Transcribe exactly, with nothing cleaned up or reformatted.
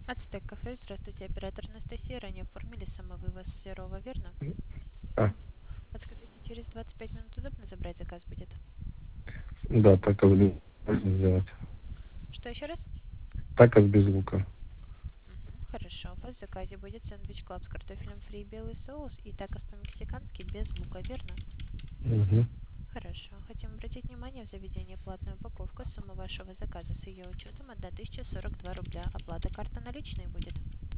Ацтек кафе, здравствуйте, оператор Анастасия. Ранее оформили самовывоз Серова, верно? А, Подскажите, через двадцать пять минут удобно забрать заказ будет? да, такос без можно сделать. Что еще раз? Такос без лука. Мгм, хорошо. У вас в заказе будет сэндвич клаб с картофелем фри и белый соус и такос по-мексикански без лука, верно? Угу. Хорошо. Хотим обратить внимание в заведении платная упаковка. Сумма вашего заказа с ее учетом одна тысяча сорок два рубля. Оплата карта наличной будет.